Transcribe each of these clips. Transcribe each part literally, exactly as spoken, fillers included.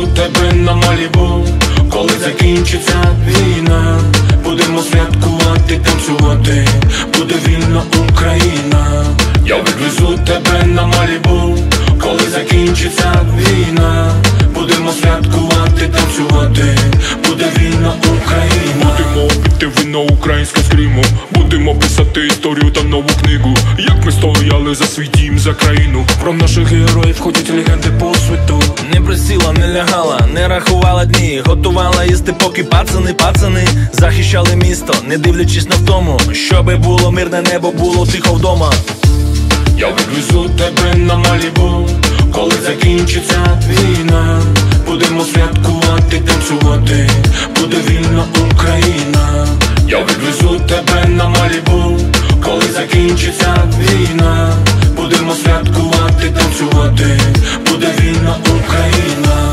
тебе на Малібу. Коли закінчиться війна, будемо святкувати, танцювати, буде вільна Україна. Я відвезу тебе на Малібу. Коли закінчиться війна, будемо святкувати, танцювати, буде вільна Україна. Будемо пити вино українське з Криму, будемо писати історію та нову книгу. Як ми стояли за свій дім, за країну. Про наших героїв ходять легенди по світу. Не присіла, не лягала, не рахувала дні. Готувала їсти, поки пацани, пацани захищали місто, не дивлячись на втому. Щоби було мирне небо, було тихо вдома. Я відвезу тебе на Малібу. Коли закінчиться війна, будемо святкувати, танцювати, буде вільна Україна. Я відвезу тебе на Малібу. Коли закінчиться війна, будемо святкувати, танцювати, буде вільна Україна.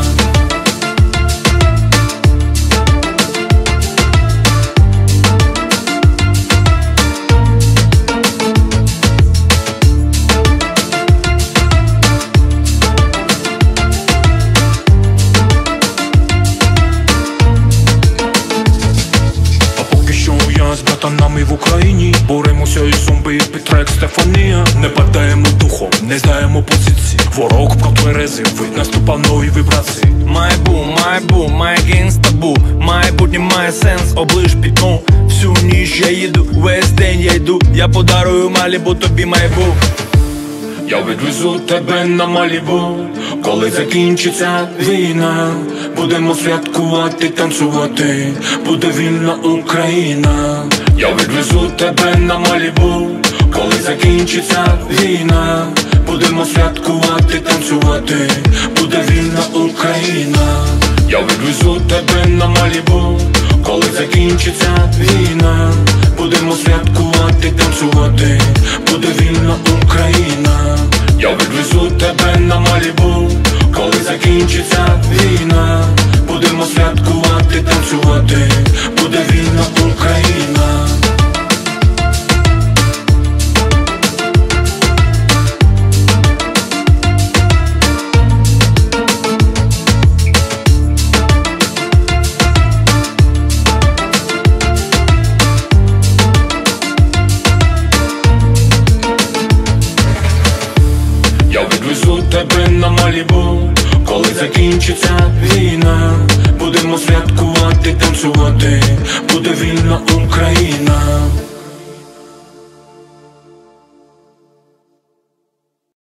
З братанами в Україні боремося із зомби, Петрек, Стефанія. Не падаємо духом, не здаємо позиції. Ворог протверезив, вид наступав нові вібрації. Майбу, майбу, май гінстабу. Майбутнє має сенс, оближ пітну. Всю ніч я їду, весь день я йду. Я подарую Малібу тобі, майбу. Я відвезу тебе на Малібу. Коли закінчиться війна, будемо святкувати, танцювати, буде вільна Україна. Я відвезу тебе на Малібу. Коли закінчиться війна, будемо святкувати, танцювати, буде вільна Україна. Я відвезу тебе на Малібу. Коли закінчиться війна, будемо святкувати, танцювати, буде вільна Україна. Я відвезу тебе на Малібу. Коли закінчиться війна, будемо святкувати, танцювати, буде вільна Україна. Я відвезу тебе на Малібу. Коли закінчиться війна, будемо святкувати, танцювати, буде вільна Україна.